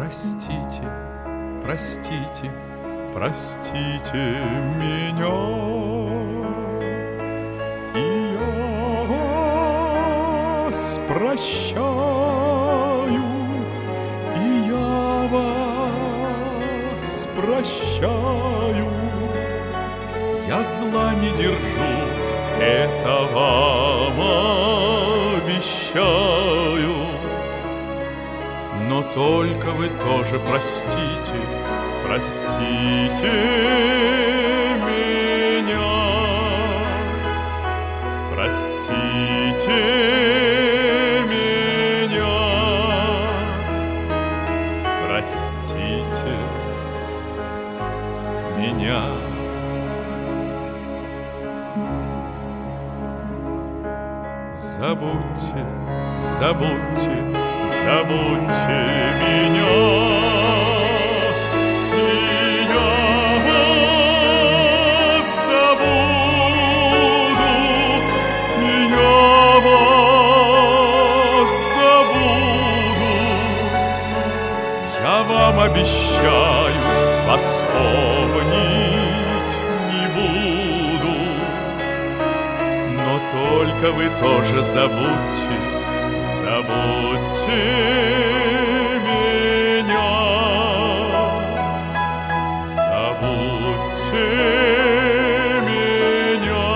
Простите, простите, простите меня, и я вас прощаю, и я вас прощаю. Я зла не держу, это вам обещаю. Но только вы тоже простите, простите меня. Простите меня. Простите меня. Забудьте, забудьте, забудьте меня, и я вас забуду, и я вас забуду. Я вам обещаю, вас помнить не буду. Но только вы тоже забудьте, забудьте меня, забудьте меня,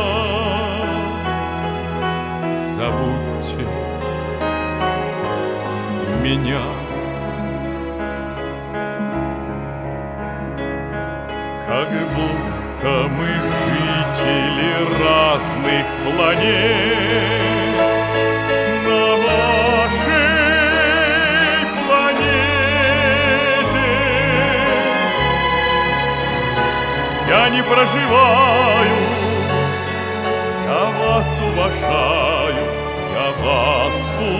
забудьте меня. Как будто мы жители разных планет на вашей планете. Я не проживаю, я вас уважаю, я вас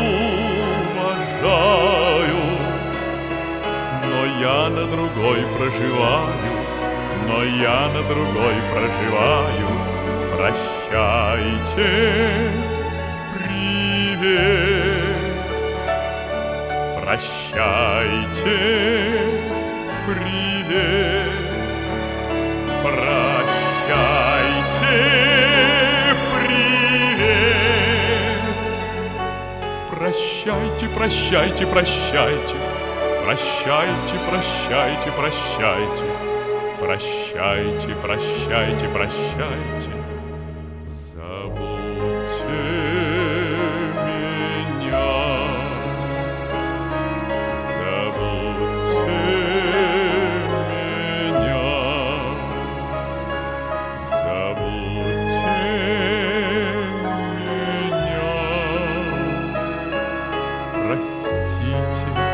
уважаю, но я на другой проживаю, но я на другой проживаю. Прощайте, привет. Прощайте, привет. Прощайте, привет. Прощайте, прощайте, прощайте. Прощайте, прощайте, прощайте. Прощайте, прощайте, прощайте. Забудьте меня. Забудьте меня. Забудьте меня. Простите.